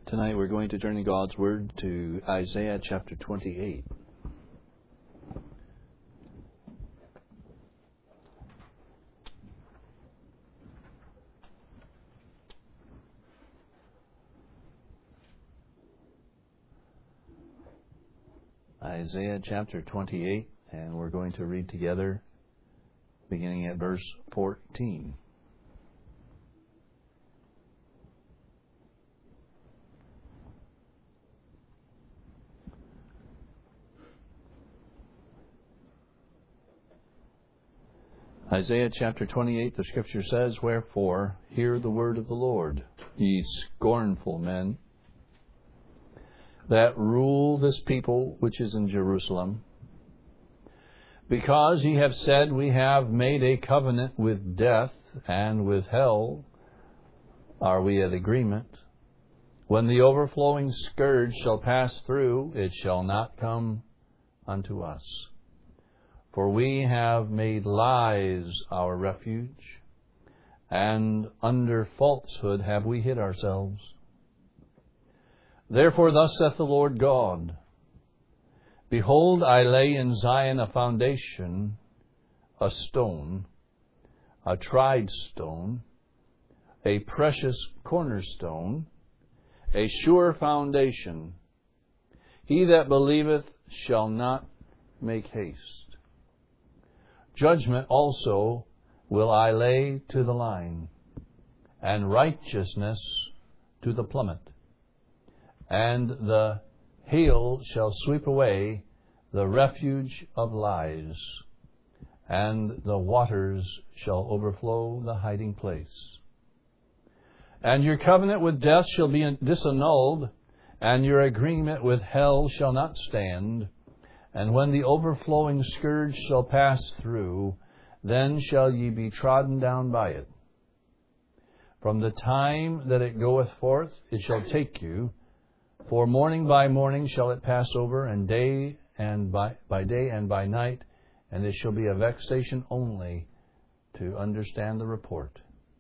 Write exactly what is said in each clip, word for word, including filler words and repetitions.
Tonight we're going to turn in God's Word to Isaiah chapter twenty-eight. Isaiah chapter twenty-eight, and we're going to read together beginning at verse fourteen. Isaiah chapter twenty-eight, the Scripture says, "Wherefore, hear the word of the Lord, ye scornful men, that rule this people which is in Jerusalem. Because ye have said, We have made a covenant with death, and with hell are we at agreement. When the overflowing scourge shall pass through, it shall not come unto us. For we have made lies our refuge, and under falsehood have we hid ourselves. Therefore thus saith the Lord God, Behold, I lay in Zion a foundation, a stone, a tried stone, a precious cornerstone, a sure foundation. He that believeth shall not make haste. Judgment also will I lay to the line, and righteousness to the plummet. And the hail shall sweep away the refuge of lies, and the waters shall overflow the hiding place. And your covenant with death shall be disannulled, and your agreement with hell shall not stand. And when the overflowing scourge shall pass through, then shall ye be trodden down by it. From the time that it goeth forth, it shall take you. For morning by morning shall it pass over, and day and by, by day and by night, and it shall be a vexation only to understand the report.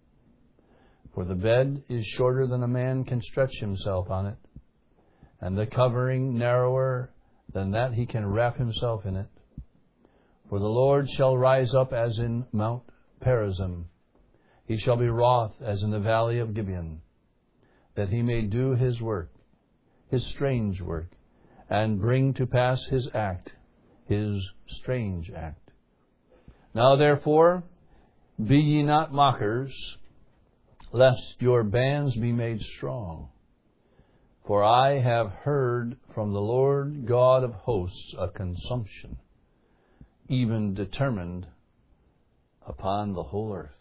For the bed is shorter than a man can stretch himself on it, and the covering narrower than that he can wrap himself in it. For the Lord shall rise up as in Mount Perazim. He shall be wroth as in the valley of Gibeon, that he may do his work, his strange work, and bring to pass his act, his strange act. Now therefore, be ye not mockers, lest your bands be made strong. For I have heard from the Lord God of hosts a consumption, even determined upon the whole earth."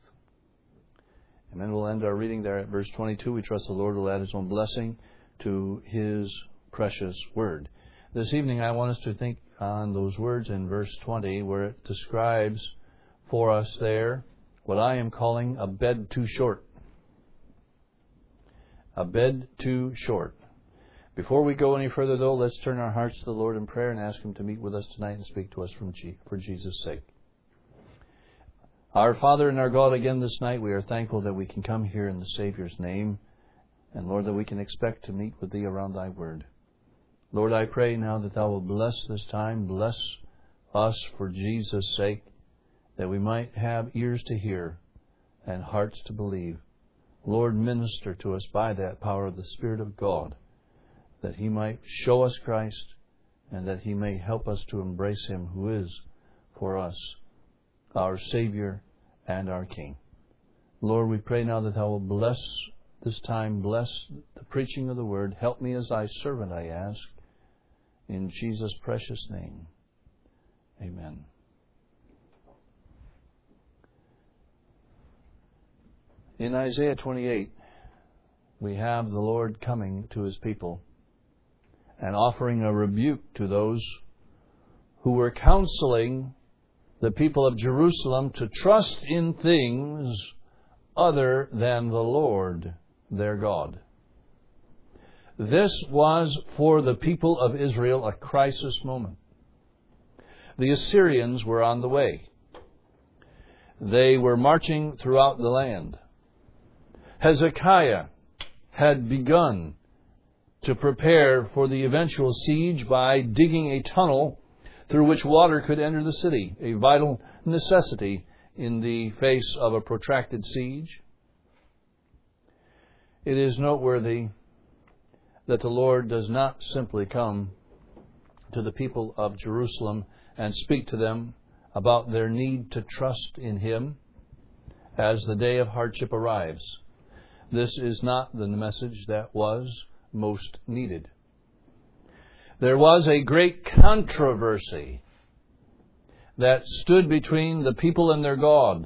And then we'll end our reading there at verse twenty-two. We trust the Lord will add His own blessing to His precious word. This evening I want us to think on those words in verse twenty, where it describes for us there what I am calling a bed too short. A bed too short. Before we go any further, though, let's turn our hearts to the Lord in prayer and ask Him to meet with us tonight and speak to us from G- for Jesus' sake. Our Father and our God, again this night, we are thankful that we can come here in the Savior's name, and Lord, that we can expect to meet with Thee around Thy Word. Lord, I pray now that Thou will bless this time, bless us for Jesus' sake, that we might have ears to hear and hearts to believe. Lord, minister to us by that power of the Spirit of God, that He might show us Christ, and that He may help us to embrace Him who is, for us, our Savior and our King. Lord, we pray now that Thou will bless this time, bless the preaching of the Word. Help me as Thy servant, I ask, in Jesus' precious name. Amen. In Isaiah twenty-eight, we have the Lord coming to His people and offering a rebuke to those who were counseling the people of Jerusalem to trust in things other than the Lord their God. This was for the people of Israel a crisis moment. The Assyrians were on the way. They were marching throughout the land. Hezekiah had begun to prepare for the eventual siege by digging a tunnel through which water could enter the city, a vital necessity in the face of a protracted siege. It is noteworthy that the Lord does not simply come to the people of Jerusalem and speak to them about their need to trust in Him as the day of hardship arrives. This is not the message that was most needed. There was a great controversy that stood between the people and their God.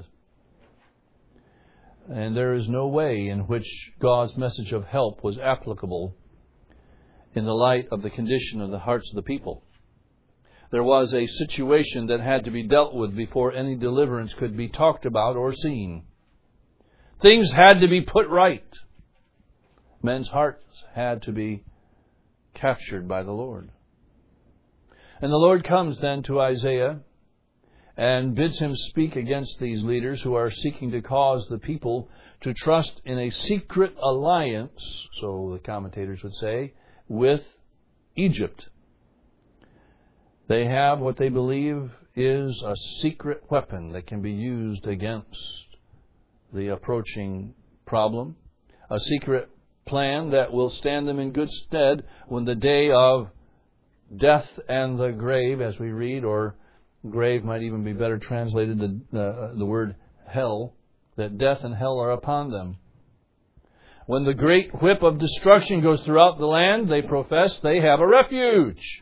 And there is no way in which God's message of help was applicable in the light of the condition of the hearts of the people. There was a situation that had to be dealt with before any deliverance could be talked about or seen. Things had to be put right. Men's hearts had to be captured by the Lord. And the Lord comes then to Isaiah and bids him speak against these leaders who are seeking to cause the people to trust in a secret alliance, so the commentators would say, with Egypt. They have what they believe is a secret weapon that can be used against the approaching problem, a secret plan that will stand them in good stead when the day of death and the grave, as we read, or grave might even be better translated to uh, the word hell, that death and hell are upon them. When the great whip of destruction goes throughout the land, they profess they have a refuge.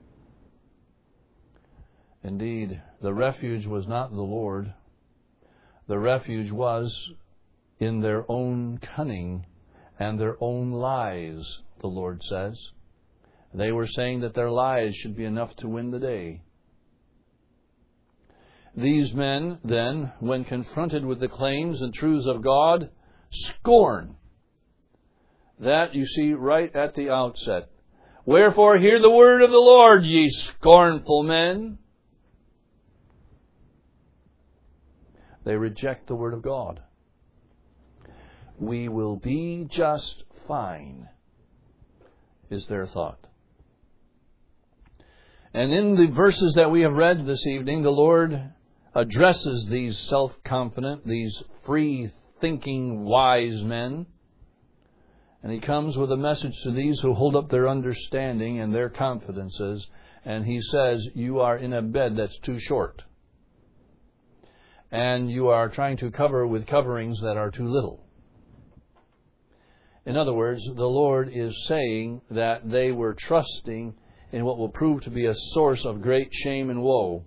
Indeed, the refuge was not the Lord. The refuge was in their own cunning and their own lies, the Lord says. They were saying that their lies should be enough to win the day. These men, then, when confronted with the claims and truths of God, scorn. That you see right at the outset. Wherefore hear the word of the Lord, ye scornful men. They reject the word of God. We will be just fine, is their thought. And in the verses that we have read this evening, the Lord addresses these self-confident, these free-thinking, wise men. And He comes with a message to these who hold up their understanding and their confidences. And He says, you are in a bed that's too short. And you are trying to cover with coverings that are too little. In other words, the Lord is saying that they were trusting in what will prove to be a source of great shame and woe.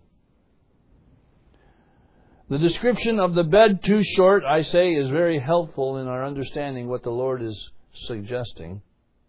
The description of the bed too short, I say, is very helpful in our understanding what the Lord is suggesting.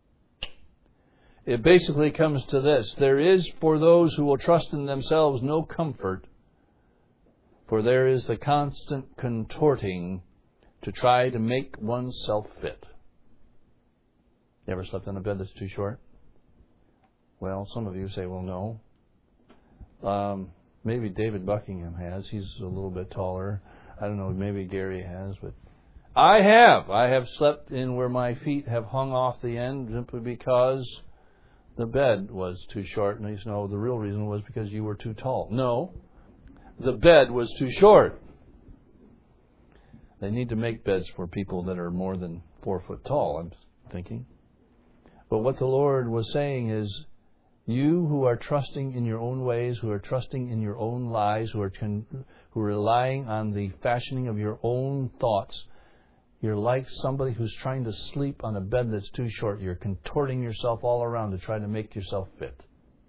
It basically comes to this. There is for those who will trust in themselves no comfort, for there is the constant contorting to try to make oneself fit. You ever slept in a bed that's too short? Well, some of you say, well, no. Um, maybe David Buckingham has. He's a little bit taller. I don't know, maybe Gary has, but I have. I have slept in where my feet have hung off the end simply because the bed was too short. And he said, no, the real reason was because you were too tall. No, the bed was too short. They need to make beds for people that are more than four foot tall, I'm thinking. But what the Lord was saying is, you who are trusting in your own ways, who are trusting in your own lies, who are, con- who are relying on the fashioning of your own thoughts, you're like somebody who's trying to sleep on a bed that's too short. You're contorting yourself all around to try to make yourself fit.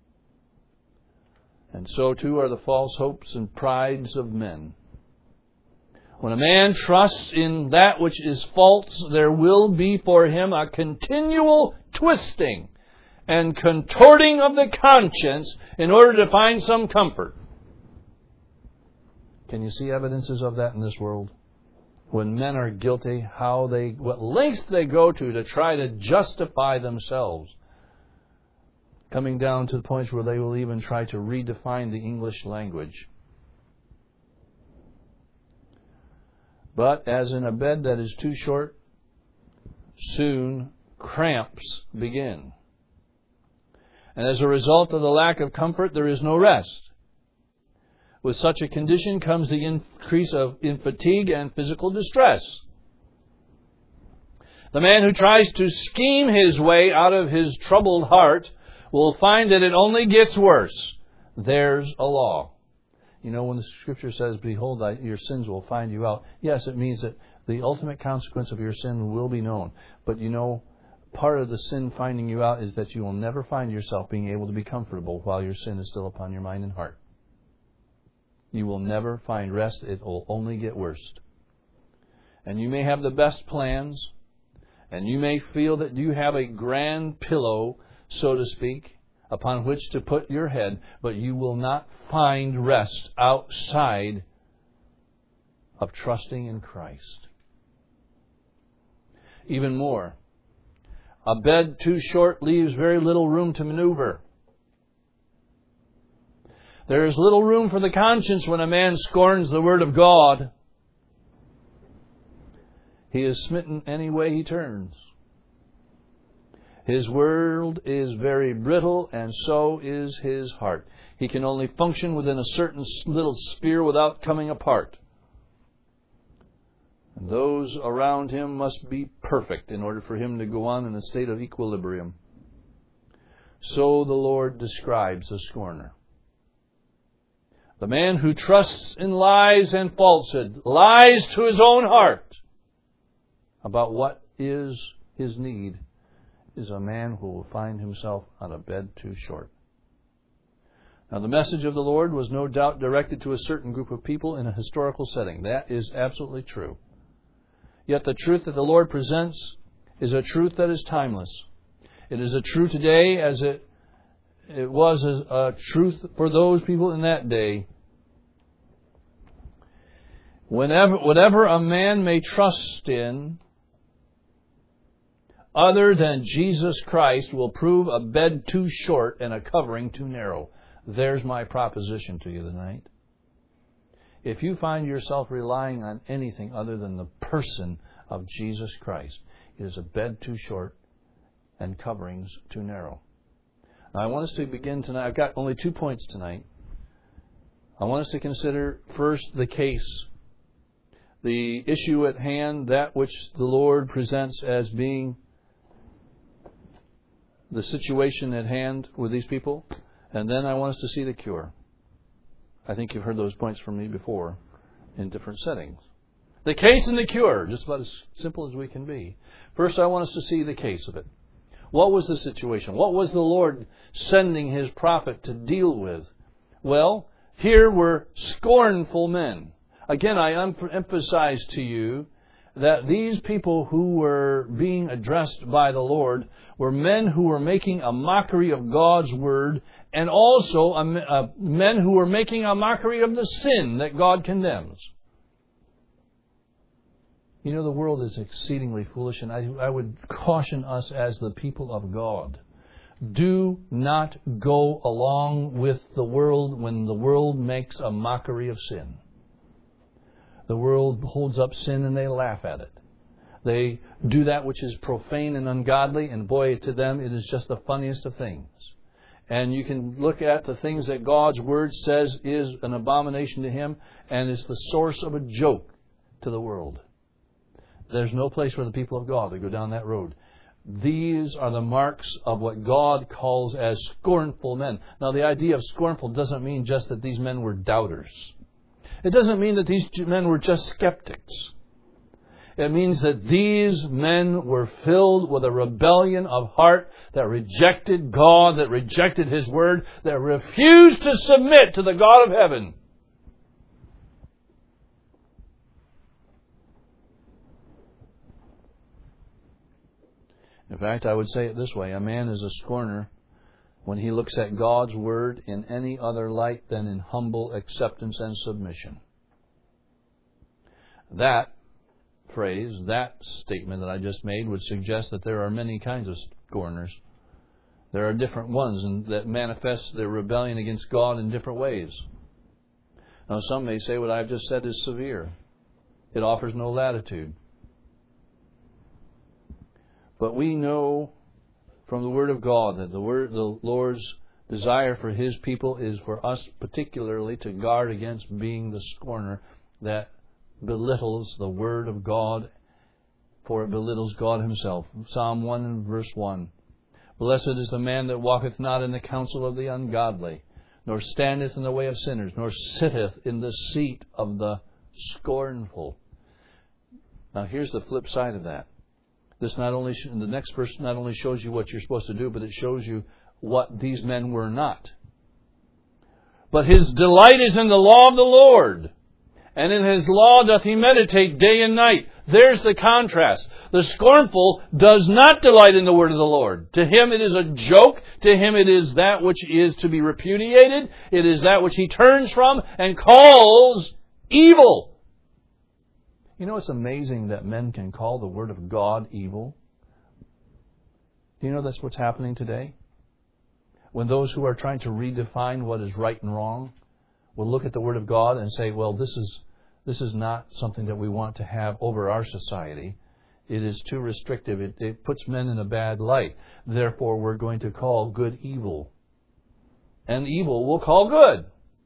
And so too are the false hopes and prides of men. When a man trusts in that which is false, there will be for him a continual twisting and contorting of the conscience in order to find some comfort. Can you see evidences of that in this world? When men are guilty, how they, what lengths they go to to try to justify themselves. Coming down to the point where they will even try to redefine the English language. But as in a bed that is too short, soon cramps begin. And as a result of the lack of comfort, there is no rest. With such a condition comes the increase of in fatigue and physical distress. The man who tries to scheme his way out of his troubled heart will find that it only gets worse. There's a law. You know, when the Scripture says, behold, your sins will find you out. Yes, it means that the ultimate consequence of your sin will be known. But you know, part of the sin finding you out is that you will never find yourself being able to be comfortable while your sin is still upon your mind and heart. You will never find rest. It will only get worse. And you may have the best plans, and you may feel that you have a grand pillow, so to speak, upon which to put your head, but you will not find rest outside of trusting in Christ. Even more, a bed too short leaves very little room to maneuver. There is little room for the conscience when a man scorns the Word of God. He is smitten any way he turns. His world is very brittle, and so is his heart. He can only function within a certain little sphere without coming apart. And those around him must be perfect in order for him to go on in a state of equilibrium. So the Lord describes a scorner. The man who trusts in lies and falsehood, lies to his own heart about what is his need, is a man who will find himself on a bed too short. Now, the message of the Lord was no doubt directed to a certain group of people in a historical setting. That is absolutely true. Yet the truth that the Lord presents is a truth that is timeless. It is a truth today as it, it was a, a truth for those people in that day. Whenever, whatever a man may trust in, other than Jesus Christ, will prove a bed too short and a covering too narrow. There's my proposition to you tonight. If you find yourself relying on anything other than the person of Jesus Christ, it is a bed too short and coverings too narrow. Now, I want us to begin tonight. I've got only two points tonight. I want us to consider first the case, the issue at hand, that which the Lord presents as being the situation at hand with these people. And then I want us to see the cure. I think you've heard those points from me before in different settings. The case and the cure, just about as simple as we can be. First, I want us to see the case of it. What was the situation? What was the Lord sending His prophet to deal with? Well, here were scornful men. Again, I emphasize to you that these people who were being addressed by the Lord were men who were making a mockery of God's Word, and also a, a, men who were making a mockery of the sin that God condemns. You know, the world is exceedingly foolish, and I, I would caution us as the people of God. Do not go along with the world when the world makes a mockery of sin. The world holds up sin and they laugh at it. They do that which is profane and ungodly, and boy, to them it is just the funniest of things. And you can look at the things that God's Word says is an abomination to Him, and is the source of a joke to the world. There's no place for the people of God to go down that road. These are the marks of what God calls as scornful men. Now, the idea of scornful doesn't mean just that these men were doubters. It doesn't mean that these men were just skeptics. It means that these men were filled with a rebellion of heart that rejected God, that rejected His Word, that refused to submit to the God of heaven. In fact, I would say it this way: a man is a scorner when he looks at God's Word in any other light than in humble acceptance and submission. That phrase, that statement that I just made would suggest that there are many kinds of scorners. There are different ones and that manifest their rebellion against God in different ways. Now, some may say what I've just said is severe. It offers no latitude. But we know from the Word of God that the word, the Lord's desire for His people is for us particularly to guard against being the scorner that belittles the Word of God, for it belittles God Himself. Psalm one and verse one. Blessed is the man that walketh not in the counsel of the ungodly, nor standeth in the way of sinners, nor sitteth in the seat of the scornful. Now here's the flip side of that. This not only the next verse not only shows you what you're supposed to do, but it shows you what these men were not. But his delight is in the law of the Lord, and in His law doth he meditate day and night. There's the contrast. The scornful does not delight in the word of the Lord. To him it is a joke. To him it is that which is to be repudiated. It is that which he turns from and calls evil. You know, it's amazing that men can call the Word of God evil. Do you know that's what's happening today? When those who are trying to redefine what is right and wrong will look at the Word of God and say, well, this is this is not something that we want to have over our society. It is too restrictive. It, it puts men in a bad light. Therefore, we're going to call good evil. And evil will call good.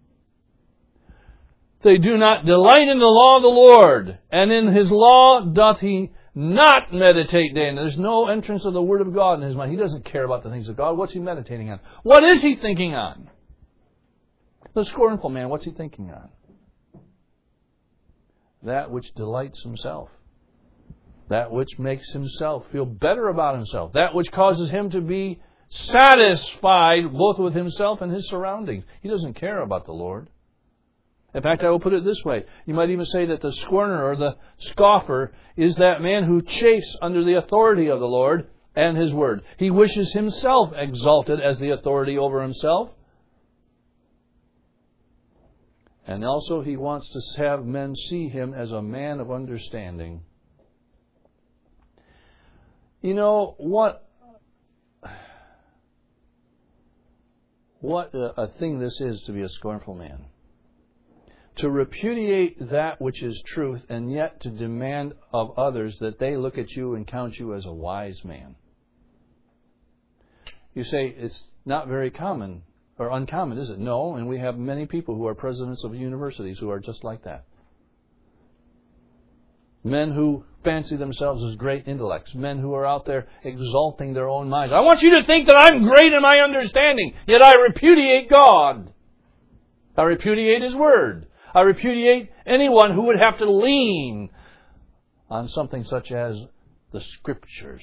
They do not delight in the law of the Lord, and in His law doth he not meditate day and night. There's no entrance of the Word of God in his mind. He doesn't care about the things of God. What's he meditating on? What is he thinking on? The scornful man, what's he thinking on? That which delights himself. That which makes himself feel better about himself. That which causes him to be satisfied both with himself and his surroundings. He doesn't care about the Lord. In fact, I will put it this way. You might even say that the scorner or the scoffer is that man who chafes under the authority of the Lord and His Word. He wishes himself exalted as the authority over himself. And also he wants to have men see him as a man of understanding. You know, what, what a, a thing this is to be a scornful man. To repudiate that which is truth and yet to demand of others that they look at you and count you as a wise man. You say it's not very common or uncommon, is it? No, and we have many people who are presidents of universities who are just like that. Men who fancy themselves as great intellects. Men who are out there exalting their own minds. I want you to think that I'm great in my understanding, yet I repudiate God. I repudiate His Word. I repudiate anyone who would have to lean on something such as the Scriptures.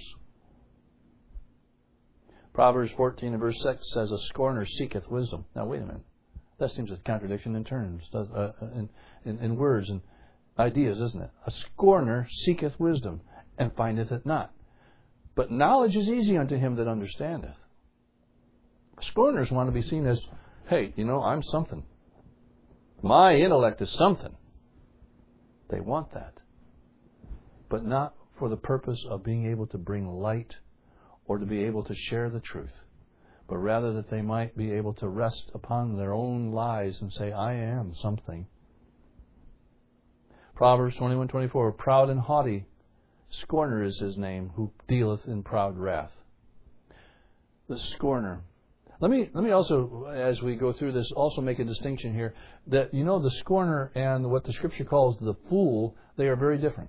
Proverbs fourteen and verse six says, a scorner seeketh wisdom. Now, wait a minute. That seems a contradiction in terms, uh, in, in, in words and ideas, isn't it? A scorner seeketh wisdom, and findeth it not. But knowledge is easy unto him that understandeth. Scorners want to be seen as, hey, you know, I'm something. My intellect is something. They want that. But not for the purpose of being able to bring light or to be able to share the truth, but rather that they might be able to rest upon their own lies and say, I am something. Proverbs twenty-one twenty-four, proud and haughty, scorner is his name, who dealeth in proud wrath. The scorner. Let me let me also, as we go through this, also make a distinction here that, you know, the scorner and what the Scripture calls the fool, they are very different.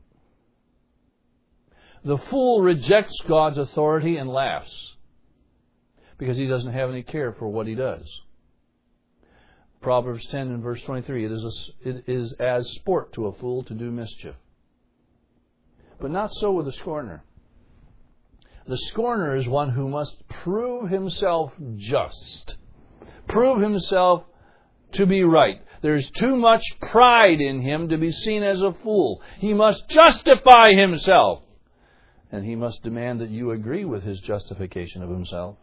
The fool rejects God's authority and laughs because he doesn't have any care for what he does. Proverbs ten and verse twenty-three, it is, a, it is as sport to a fool to do mischief. But not so with the scorner. The scorner is one who must prove himself just. Prove himself to be right. There's too much pride in him to be seen as a fool. He must justify himself. And he must demand that you agree with his justification of himself.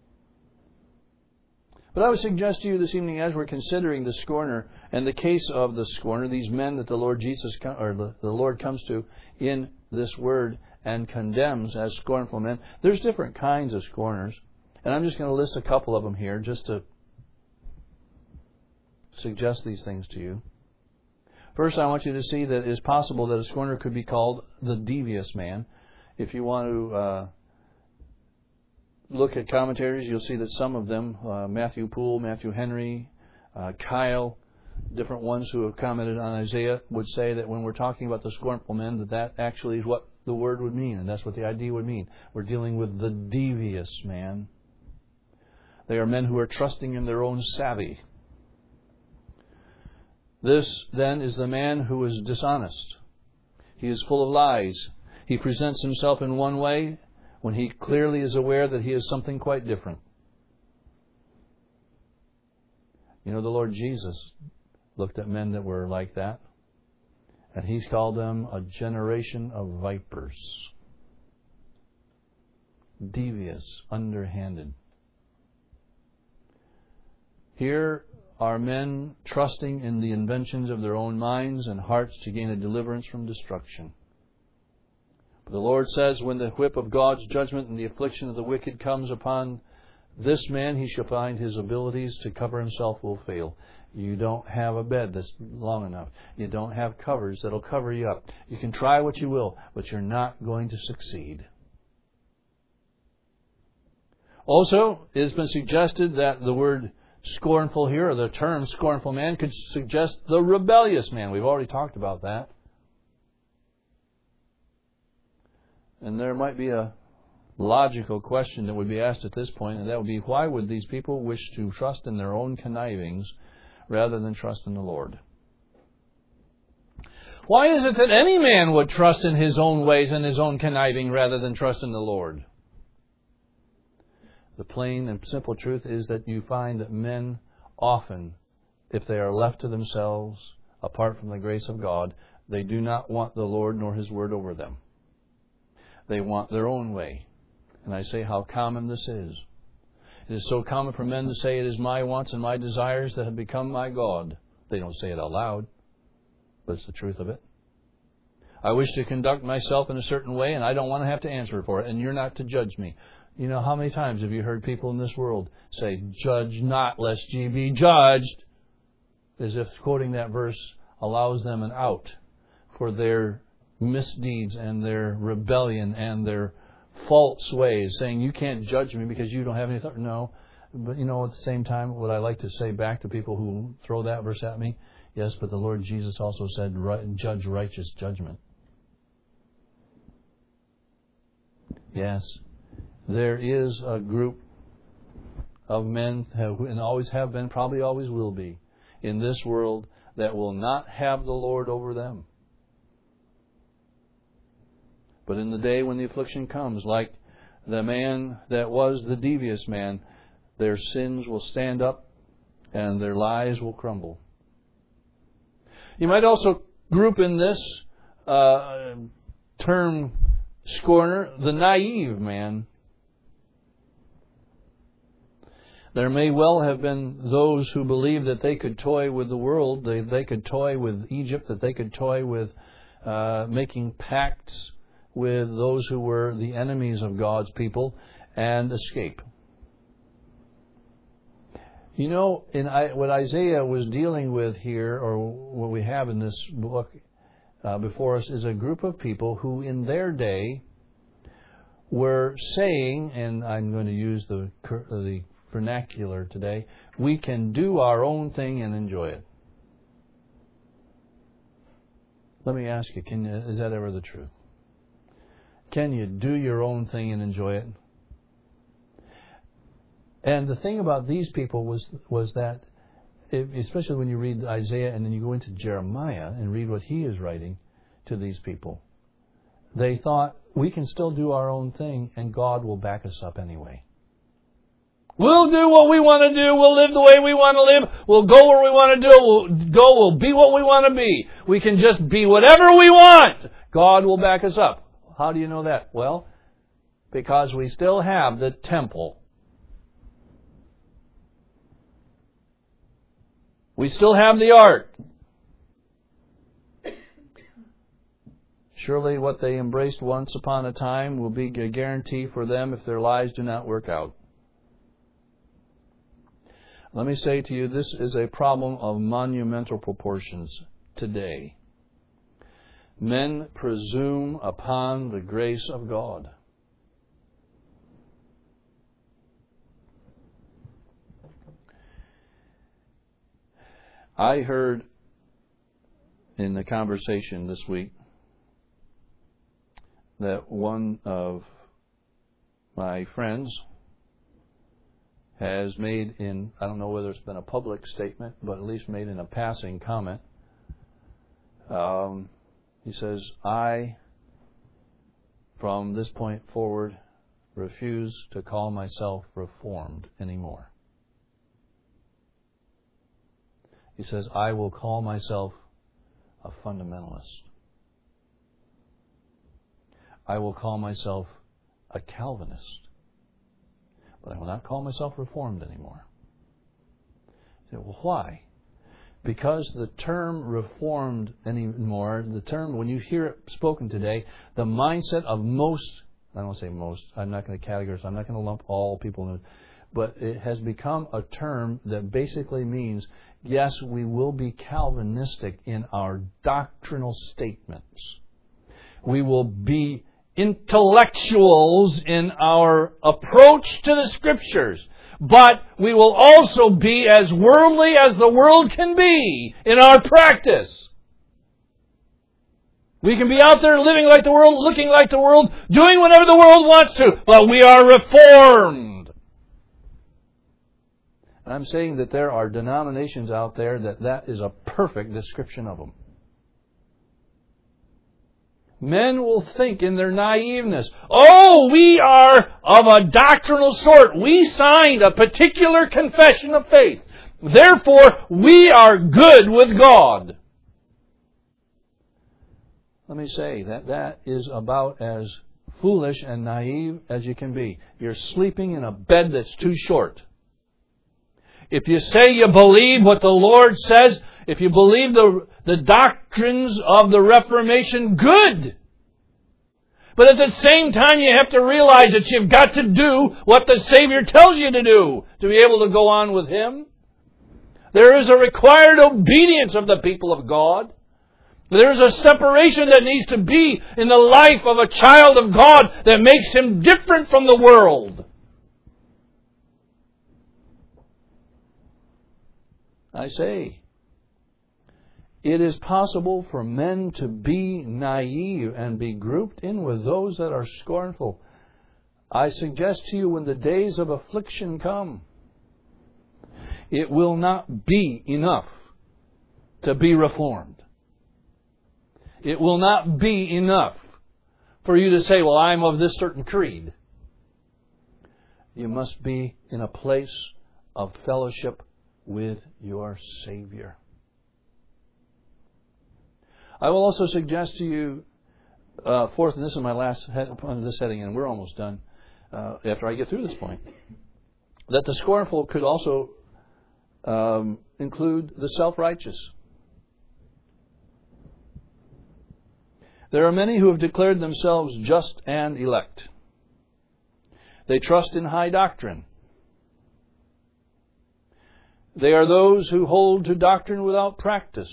But I would suggest to you this evening, as we're considering the scorner and the case of the scorner, these men that the Lord Jesus or the, the Lord comes to in this word and condemns as scornful men, there's different kinds of scorners. And I'm just going to list a couple of them here just to suggest these things to you. First, I want you to see that it is possible that a scorner could be called the devious man. If you want to uh, look at commentaries, you'll see that some of them, uh, Matthew Poole, Matthew Henry, uh, Kyle, different ones who have commented on Isaiah, would say that when we're talking about the scornful men, that that actually is what the word would mean, and that's what the idea would mean. We're dealing with the devious man. They are men who are trusting in their own savvy. This, then, is the man who is dishonest. He is full of lies. He presents himself in one way when he clearly is aware that he is something quite different. You know, the Lord Jesus looked at men that were like that, and He called them a generation of vipers. Devious, underhanded. Here are men trusting in the inventions of their own minds and hearts to gain a deliverance from destruction. But the Lord says, when the whip of God's judgment and the affliction of the wicked comes upon this man, he shall find his abilities to cover himself will fail. You don't have a bed that's long enough. You don't have covers that'll cover you up. You can try what you will, but you're not going to succeed. Also, it has been suggested that the word scornful here, or the term scornful man, could suggest the rebellious man. We've already talked about that. And there might be a logical question that would be asked at this point, and that would be, why would these people wish to trust in their own connivings rather than trust in the Lord? Why is it that any man would trust in his own ways and his own conniving rather than trust in the Lord? The plain and simple truth is that you find that men often, if they are left to themselves, apart from the grace of God, they do not want the Lord nor His Word over them. They want their own way. And I say how common this is. It is so common for men to say, it is my wants and my desires that have become my God. They don't say it out loud, but it's the truth of it. I wish to conduct myself in a certain way, and I don't want to have to answer for it, and you're not to judge me. You know, how many times have you heard people in this world say, judge not, lest ye be judged, as if quoting that verse allows them an out for their misdeeds and their rebellion and their false ways, saying, you can't judge me because you don't have any thought. No, but you know, at the same time, what I like to say back to people who throw that verse at me, yes, but the Lord Jesus also said, judge righteous judgment. Yes, there is a group of men, and always have been, probably always will be, in this world that will not have the Lord over them. But in the day when the affliction comes, like the man that was the devious man, their sins will stand up and their lies will crumble. You might also group in this uh, term scorner the naive man. There may well have been those who believed that they could toy with the world, they, they could toy with Egypt, that they could toy with uh, making pacts with those who were the enemies of God's people and escape. You know, in I, what Isaiah was dealing with here, or what we have in this book uh, before us, is a group of people who in their day were saying, and I'm going to use the the vernacular today, we can do our own thing and enjoy it. Let me ask you, can you, is that ever the truth? Can you do your own thing and enjoy it? And the thing about these people was was that, especially when you read Isaiah and then you go into Jeremiah and read what he is writing to these people, they thought, we can still do our own thing and God will back us up anyway. We'll do what we want to do. We'll live the way we want to live. We'll go where we want to do. We'll go. We'll be what we want to be. We can just be whatever we want. God will back us up. How do you know that? Well, because we still have the temple. We still have the ark. Surely what they embraced once upon a time will be a guarantee for them if their lives do not work out. Let me say to you, this is a problem of monumental proportions today. Men presume upon the grace of God. I heard in the conversation this week that one of my friends has made in, I don't know whether it's been a public statement, but at least made in a passing comment. Um, he says, I, from this point forward, refuse to call myself Reformed anymore. He says, I will call myself a fundamentalist. I will call myself a Calvinist. But I will not call myself Reformed anymore. I say, well, why? Because the term Reformed anymore, the term, when you hear it spoken today, the mindset of most, I don't want to say most, I'm not going to categorize, I'm not going to lump all people in, but it has become a term that basically means, yes, we will be Calvinistic in our doctrinal statements. We will be intellectuals in our approach to the Scriptures. But we will also be as worldly as the world can be in our practice. We can be out there living like the world, looking like the world, doing whatever the world wants to, but we are Reformed. I'm saying that there are denominations out there that that is a perfect description of them. Men will think in their naiveness, oh, we are of a doctrinal sort. We signed a particular confession of faith. Therefore, we are good with God. Let me say that that is about as foolish and naive as you can be. You're sleeping in a bed that's too short. If you say you believe what the Lord says, if you believe the, the doctrines of the Reformation, good. But at the same time, you have to realize that you've got to do what the Savior tells you to do to be able to go on with Him. There is a required obedience of the people of God. There is a separation that needs to be in the life of a child of God that makes him different from the world. I say, it is possible for men to be naive and be grouped in with those that are scornful. I suggest to you, when the days of affliction come, it will not be enough to be reformed. It will not be enough for you to say, well, I'm of this certain creed. You must be in a place of fellowship with your Savior. I will also suggest to you, uh, fourth, and this is my last on this heading, and we're almost done uh, after I get through this point, that the scornful could also um, include the self-righteous. There are many who have declared themselves just and elect. They trust in high doctrine. They are those who hold to doctrine without practice.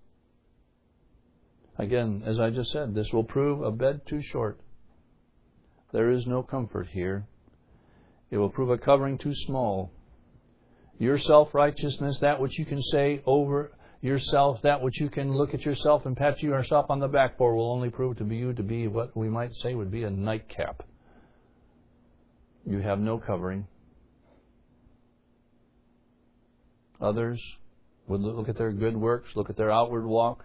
Again, as I just said, this will prove a bed too short. There is no comfort here. It will prove a covering too small. Your self-righteousness, that which you can say over yourself, that which you can look at yourself and pat yourself on the back for, will only prove to be you to be what we might say would be a nightcap. You have no covering. Others would look at their good works, look at their outward walk.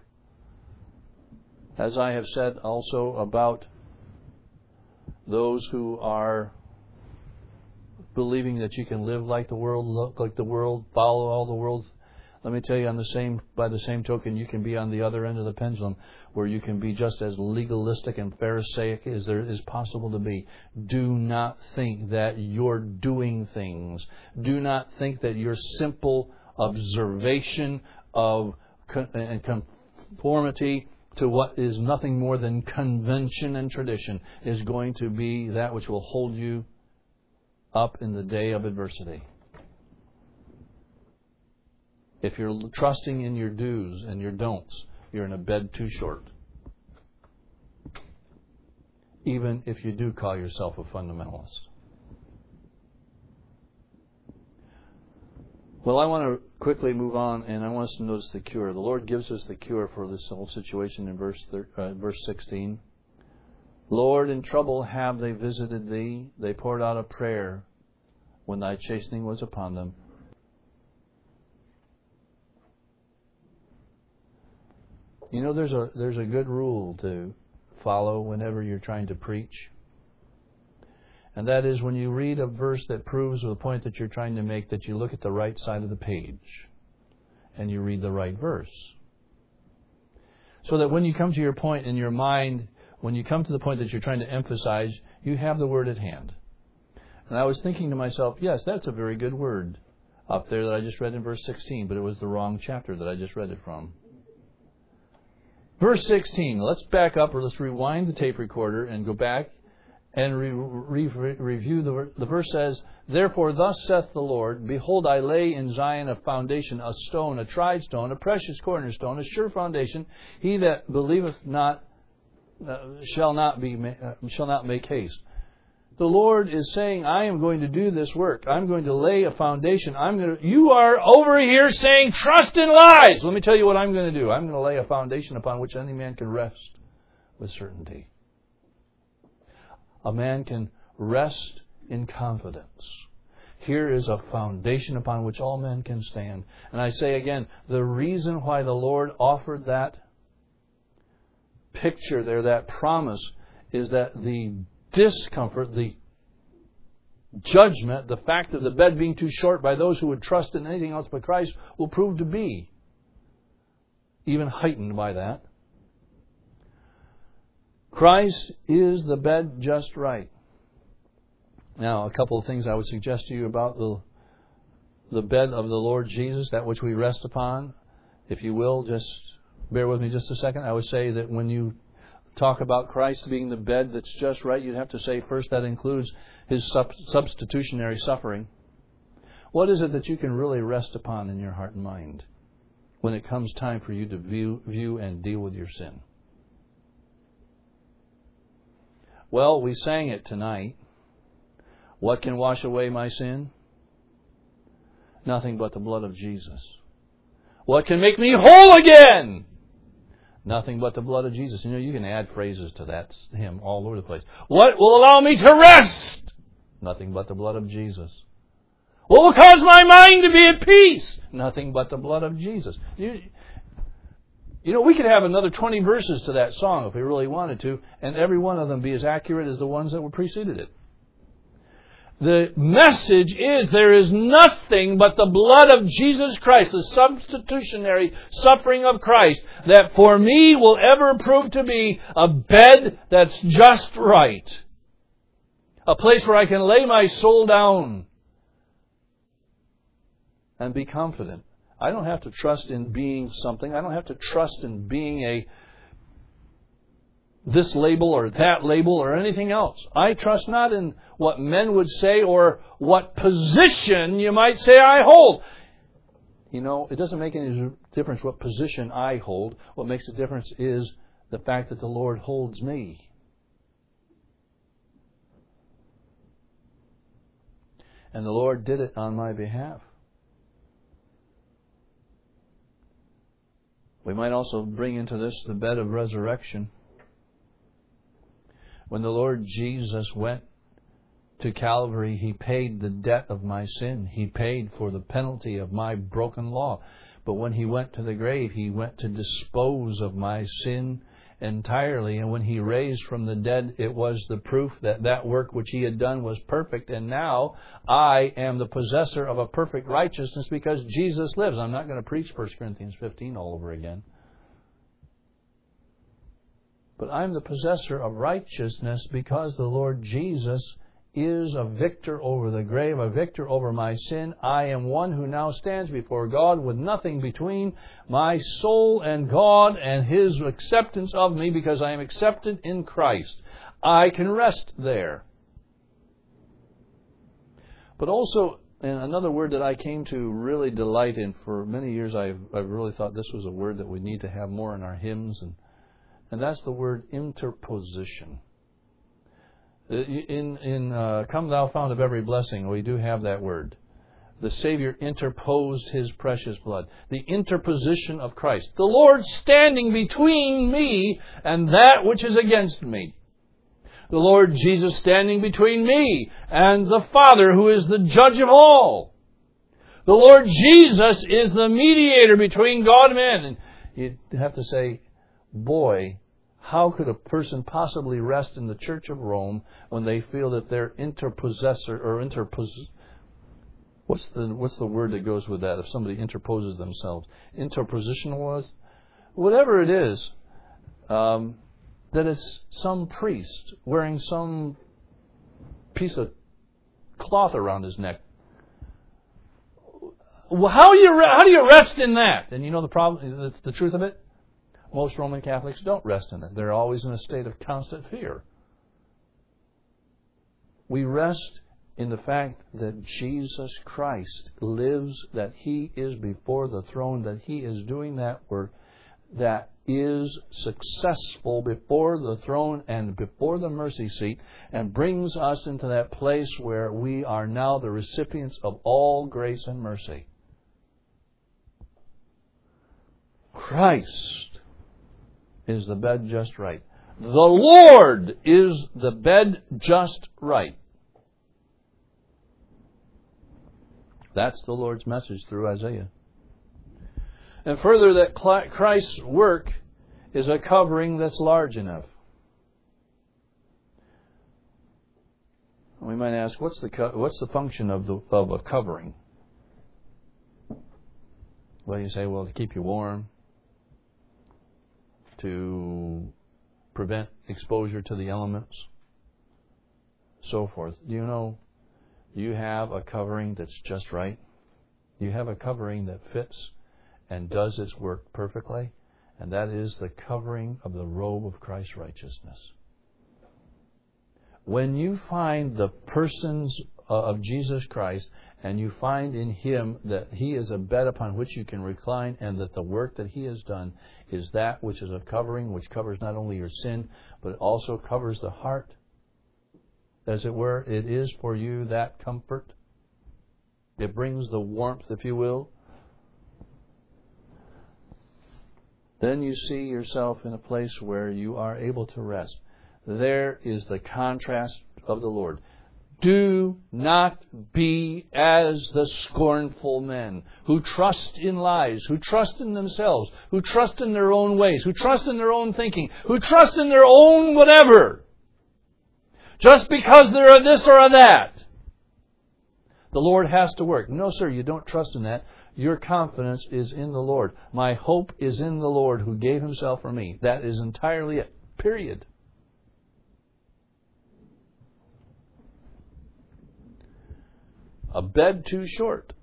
As I have said also about those who are believing that you can live like the world, look like the world, follow all the world. Let me tell you, on the same by the same token, you can be on the other end of the pendulum, where you can be just as legalistic and Pharisaic as there is possible to be. Do not think that you're doing things. Do not think that your simple observation of con- and conformity to what is nothing more than convention and tradition is going to be that which will hold you up in the day of adversity. If you're trusting in your do's and your don'ts, you're in a bed too short. Even if you do call yourself a fundamentalist. Well, I want to quickly move on, and I want us to notice the cure. The Lord gives us the cure for this whole situation in verse uh, verse sixteen. Lord, in trouble have they visited thee. They poured out a prayer when thy chastening was upon them. You know, there's a there's a good rule to follow whenever you're trying to preach. And that is, when you read a verse that proves the point that you're trying to make, that you look at the right side of the page and you read the right verse. So that when you come to your point in your mind, when you come to the point that you're trying to emphasize, you have the word at hand. And I was thinking to myself, yes, that's a very good word up there that I just read in verse sixteen, but it was the wrong chapter that I just read it from. Verse sixteen, let's back up, or let's rewind the tape recorder and go back and re- re- review the, the verse. Says, therefore thus saith the Lord, behold, I lay in Zion a foundation, a stone, a tried stone, a precious cornerstone, a sure foundation. He that believeth not uh, shall not be uh, shall not make haste. The Lord is saying, I am going to do this work. I'm going to lay a foundation. I'm going to. You are over here saying trust in lies. Let me tell you what I'm going to do. I'm going to lay a foundation upon which any man can rest with certainty. A man can rest in confidence. Here is a foundation upon which all men can stand. And I say again, the reason why the Lord offered that picture there, that promise, is that the discomfort, the judgment, the fact of the bed being too short by those who would trust in anything else but Christ will prove to be even heightened by that. Christ is the bed just right. Now, a couple of things I would suggest to you about the the bed of the Lord Jesus, that which we rest upon. If you will, just bear with me just a second. I would say that when you talk about Christ being the bed that's just right, you'd have to say first that includes His sub- substitutionary suffering. What is it that you can really rest upon in your heart and mind when it comes time for you to view, view and deal with your sin? Well, we sang it tonight. What can wash away my sin? Nothing but the blood of Jesus. What can make me whole again? Nothing but the blood of Jesus. You know, you can add phrases to that hymn all over the place. What will allow me to rest? Nothing but the blood of Jesus. What will cause my mind to be at peace? Nothing but the blood of Jesus. You, you know, we could have another twenty verses to that song if we really wanted to, and every one of them be as accurate as the ones that were preceded it. The message is there is nothing but the blood of Jesus Christ, the substitutionary suffering of Christ, that for me will ever prove to be a bed that's just right. A place where I can lay my soul down and be confident. I don't have to trust in being something. I don't have to trust in being a this label or that label or anything else. I trust not in what men would say or what position you might say I hold. You know, it doesn't make any difference what position I hold. What makes a difference is the fact that the Lord holds me. And the Lord did it on my behalf. We might also bring into this the bed of resurrection. When the Lord Jesus went to Calvary, He paid the debt of my sin. He paid for the penalty of my broken law. But when He went to the grave, He went to dispose of my sin entirely. And when He raised from the dead, it was the proof that that work which He had done was perfect. And now I am the possessor of a perfect righteousness because Jesus lives. I'm not going to preach First Corinthians fifteen all over again. But I'm the possessor of righteousness because the Lord Jesus is a victor over the grave, a victor over my sin. I am one who now stands before God with nothing between my soul and God and His acceptance of me because I am accepted in Christ. I can rest there. But also, and another word that I came to really delight in for many years, I've, I've really thought this was a word that we need to have more in our hymns, and And that's the word interposition. In in uh, Come Thou Fount of Every Blessing, we do have that word. the Savior interposed His precious blood. The interposition of Christ. The Lord standing between me and that which is against me. The Lord Jesus standing between me and the Father who is the judge of all. The Lord Jesus is the mediator between God and man. And you have to say, boy, how could a person possibly rest in the Church of Rome when they feel that they're interpossessor or interpos... What's the what's the word that goes with that? If somebody interposes themselves, interpositional was, whatever it is, um, that it's some priest wearing some piece of cloth around his neck. Well, how do you how do you rest in that? And you know the problem, the, the truth of it. Most Roman Catholics don't rest in it. They're always in a state of constant fear. We rest in the fact that Jesus Christ lives, that He is before the throne, that He is doing that work, that is successful before the throne and before the mercy seat, and brings us into that place where we are now the recipients of all grace and mercy. Christ is the bed just right. The Lord is the bed just right. That's the Lord's message through Isaiah. And further, that Christ's work is a covering that's large enough. We might ask, what's the what's the function of the of a covering? Well, you say, well, to keep you warm, to prevent exposure to the elements, so forth. Do you know you have a covering that's just right? You have a covering that fits and does its work perfectly, and that is the covering of the robe of Christ's righteousness. When you find the persons of Jesus Christ, and you find in Him that He is a bed upon which you can recline, and that the work that He has done is that which is a covering, which covers not only your sin, but also covers the heart, as it were, it is for you that comfort. It brings the warmth, if you will. Then you see yourself in a place where you are able to rest. There is the contrast of the Lord. Do not be as the scornful men who trust in lies, who trust in themselves, who trust in their own ways, who trust in their own thinking, who trust in their own whatever. Just because they're a this or a that. The Lord has to work. No, sir, you don't trust in that. Your confidence is in the Lord. My hope is in the Lord who gave Himself for me. That is entirely it. Period. A bed too short.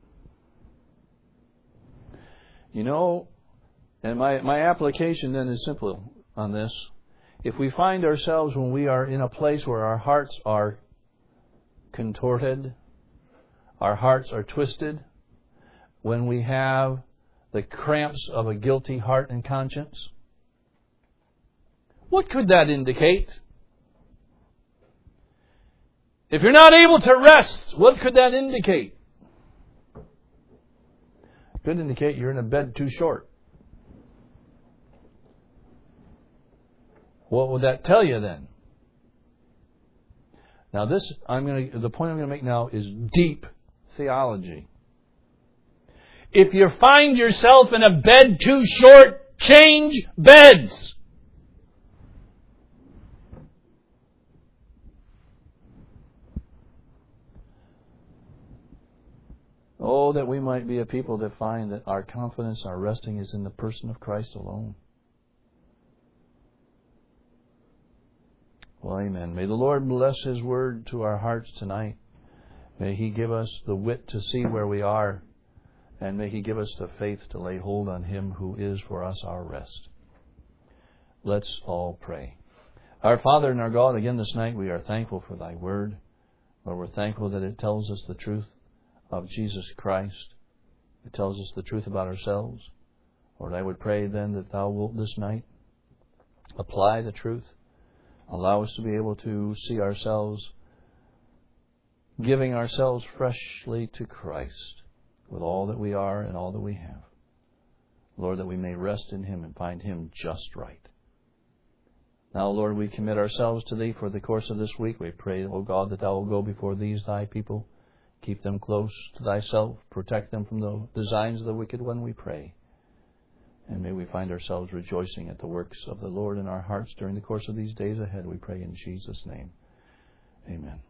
You know, and my, my application then is simple on this. If we find ourselves when we are in a place where our hearts are contorted, our hearts are twisted, when we have the cramps of a guilty heart and conscience, what could that indicate? If you're not able to rest, what could that indicate? It could indicate you're in a bed too short. What would that tell you then? Now this, I'm going to, the point I'm going to make now is deep theology. If you find yourself in a bed too short, change beds. Oh, that we might be a people that find that our confidence, our resting is in the person of Christ alone. Well, amen. May the Lord bless His word to our hearts tonight. May He give us the wit to see where we are. And may He give us the faith to lay hold on Him who is for us our rest. Let's all pray. Our Father and our God, again this night we are thankful for Thy word. Lord, we're thankful that it tells us the truth of Jesus Christ. It tells us the truth about ourselves. Lord, I would pray then that Thou wilt this night apply the truth. Allow us to be able to see ourselves giving ourselves freshly to Christ. with all that we are and all that we have. Lord, that we may rest in Him and find Him just right. Now, Lord, we commit ourselves to Thee for the course of this week. We pray, O God, that Thou will go before these Thy people. Keep them close to Thyself. Protect them from the designs of the wicked one, we pray. And may we find ourselves rejoicing at the works of the Lord in our hearts during the course of these days ahead. We pray in Jesus' name. Amen.